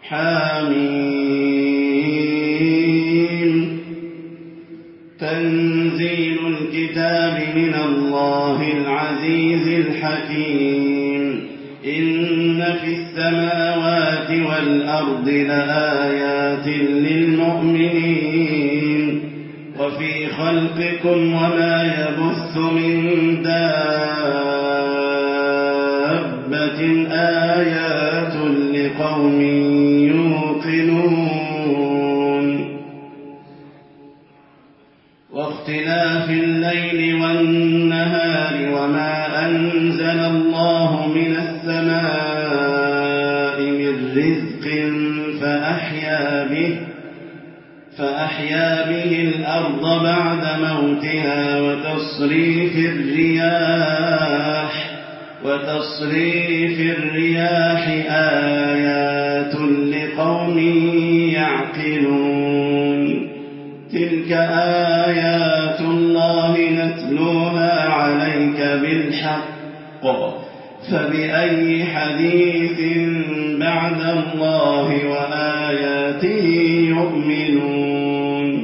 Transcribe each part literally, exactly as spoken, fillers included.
حميم تنزيل الكتاب من الله العزيز الحكيم إن في السماوات والأرض لآيات للمؤمنين وفي خلقكم وما يبث من دابة آيات لقوم يوقنون واختلاف الليل والنهار وما أنزل الله من السماء من رزق فأحيا به فأحيا به الأرض بعد موتها وتصريف الرياح وتصريف الرياح آيات لقوم يعقلون تلك آيات الله نتلوها عليك بالحق فبأي حديث بعد الله وآياته يؤمنون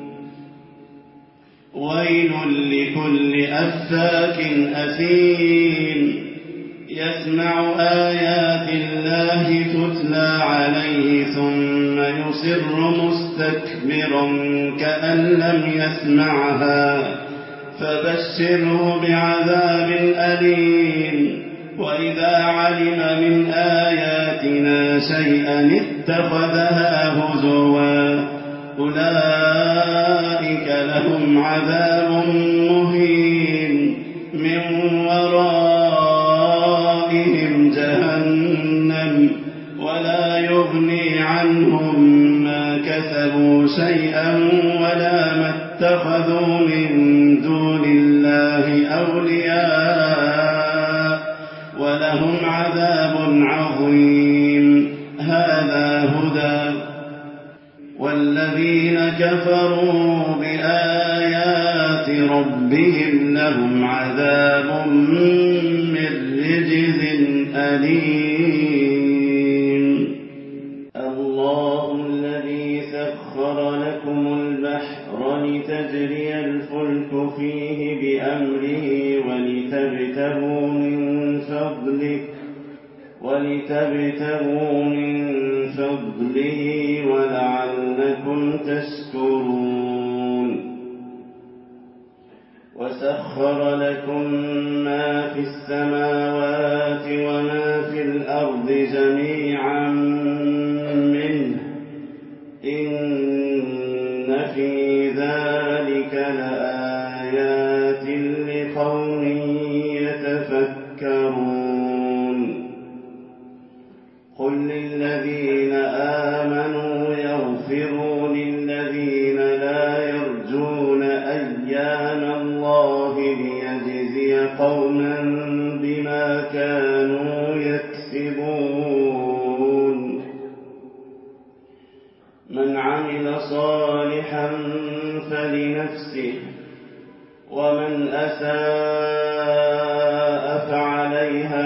ويل لكل أفاك أثيم يسمع آيات الله تتلى عليه ثم يصر مستكبرا كأن لم يسمعها فبشره بعذاب أليم وإذا علم من آياتنا شيئا اتخذها هزوا أولئك لهم عذاب مهين من ورائهم جهنم ولا يغني عنهم ما كسبوا شيئا ولا ما اتخذوا من دون الله أولياء ولهم عذاب عظيم هذا هدى والذين كفروا بآيات ربهم لهم عذاب من رجز أليم الله الذي سخر لكم البحر لتجري الفلك فيه بأمره ولتبتغوا من فضله ولتبتغوا من فضله ولعلكم تشكرون وسخر لكم ما في السماوات وما في الأرض جميعا منه إن في ذلك لآيات لقوم يتفكرون قل للذين آمنوا يغفروا للذين لا يرجون أيام الله ليجزي قوما بما كانوا يكسبون من عمل صالحا فلنفسه ومن أساء فعليها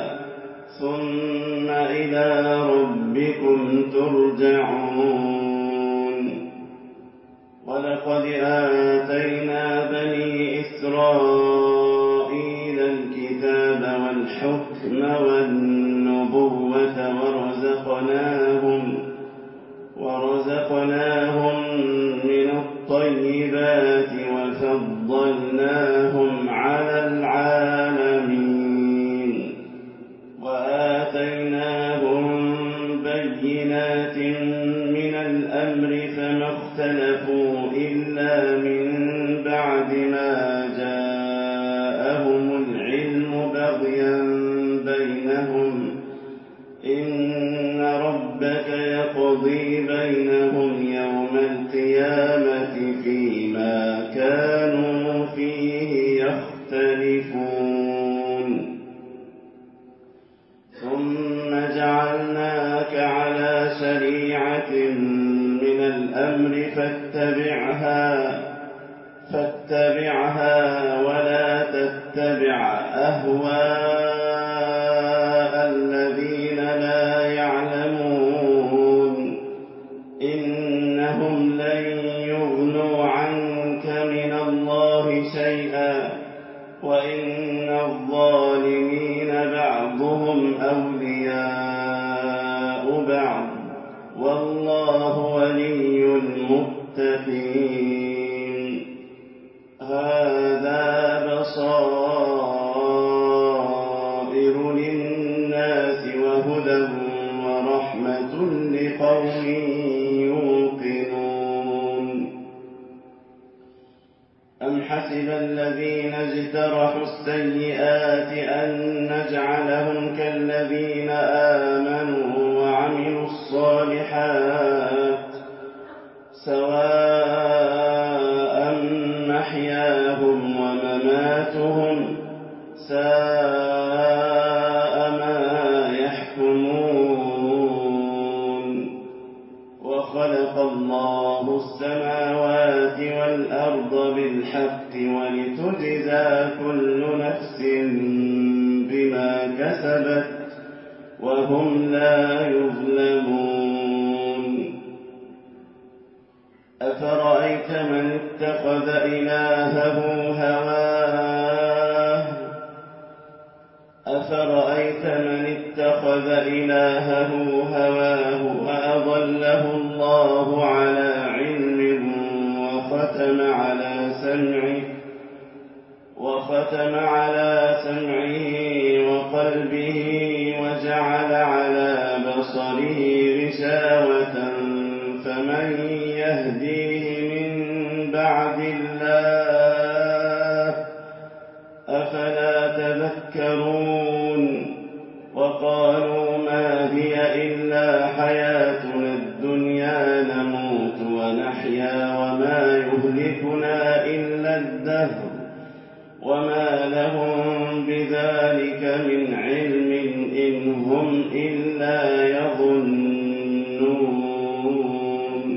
ثم إلى ربكم ترجعون ولقد آتينا بني إسرائيل الكتاب والحكم والنبوة ورزقناهم ورزقناهم من الطيبات وفضلناهم على العالمين وآتيناهم بينات من الأمر فما اختلفوا إلا من بعد ما جاءهم العلم بغيا بينهم إن ربك يقضي بينهم يوم القيامة فيما كانوا فيه يختلفون ثم جعلناك على شريعة من الأمر فاتبعها فاتبعها ولا تتبع أهواء الذين لا يعلمون بعض والله ولي المتقين. هذا بصائر للناس وهدى ورحمة لقوم يوقنون. أم حسب الذين اجترحوا السيئات أن نجعلهم كالذين آمنوا وعملوا الصالحات سواء محياهم ومماتهم ساء ما يحكمون. وخلق الله السماوات والأرض بالحق ولتجزى كل نفس بما كسبت وهم لا يظلمون. أفرأيت من اتخذ إلهه هواه أفرأيت من اتخذ إلهه هواه وأضله الله على علم وختم على سمعه وختم على سمعه وقلبه وجعل على بصره غشاوة فمن يهديه من بعد الله أفلا تذكرون. وقالوا ما هي إلا حياتنا الدنيا نموت ونحيا وما يهلكنا إلا الدهر وما لهم بذلك من علم إن هم إلا يظنون.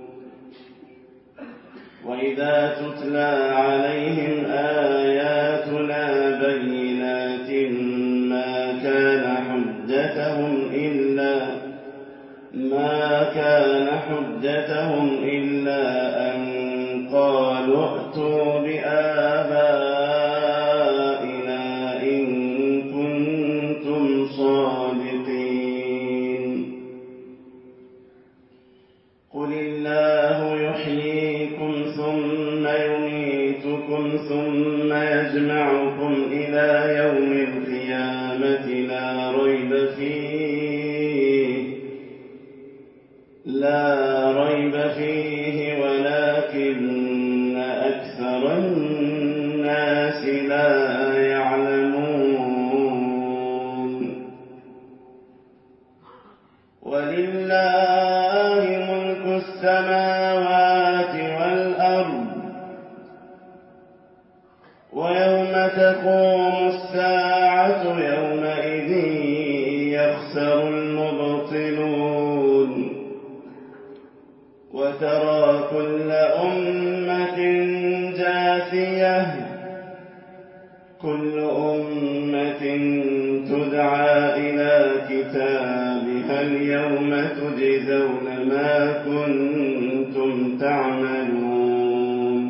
وإذا تتلى عليهم آياتنا بينات ما كان حجتهم إلا ما كان حجتهم إلا أن قالوا ائتوا بآبائنا إن كنتم صادقين. قل الله يحييكم ثم يميتكم ثم يجمعكم إلى يوم القيامة لا ريب فيه لا ريب فيه ولكن أكثر الناس لا يعلمون. ولله ملك السماوات والأرض ويوم تقوم الساعة يومئذ يخسر المبطلون. وترى كل أمة جاثية كل أمة تدعى إلى كتابها اليوم تجزون ما كنتم تعملون.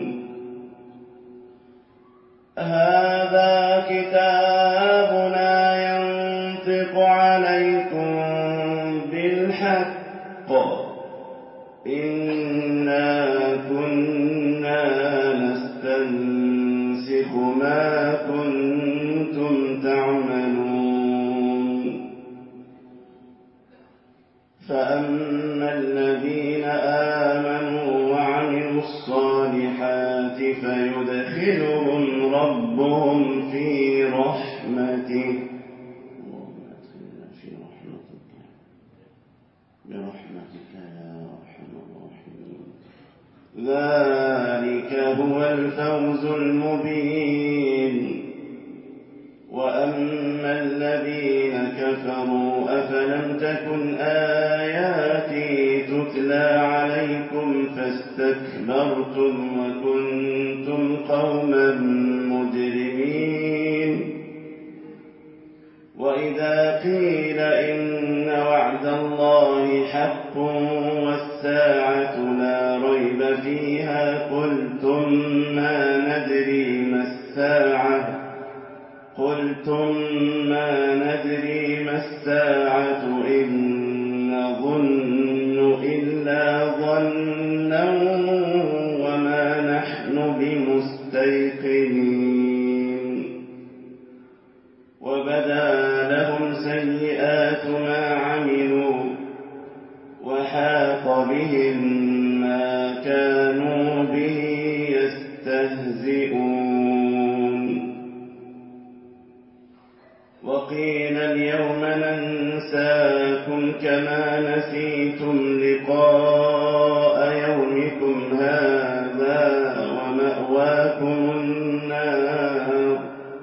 هذا كتابنا ينطق عليكم بالحق إنا كنا نستنسخ ما كنتم تعملون. فأما الذين آمنوا وعملوا الصالحات فيدخلهم ربهم في رحمته برحمتك يا أرحم الراحمين. ذلك هو الفوز المبين. وأما الذين كفروا أفلم تكن آياتي تتلى عليكم فاستكبرتم وكنتم قوما مجرمين. وإذا قيل إن وعد الله حق والساعة لا ريب فيها قلتم ما ندري ما الساعة قلتم ما ندري ما الساعة إن بهم ما كانوا به يستهزئون وقيل اليوم ننساكم كما نسيتم لقاء يومكم هذا ومأواكم النار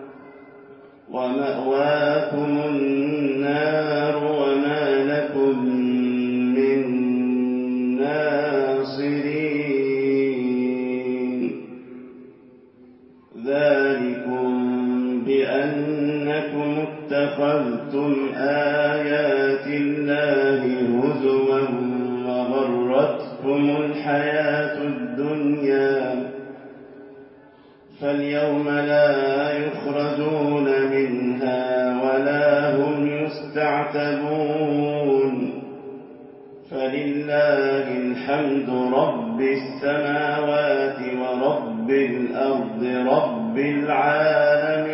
ومأواكم النار وما لكم من ناصرين ذلكم بأنكم اتخذتم آيات الله هزوا وغرتكم الحياة الدنيا فاليوم لا يخرجون منها ولا هم يستعتبون فلله الحمد رب السماوات ورب الأرض رب العالمين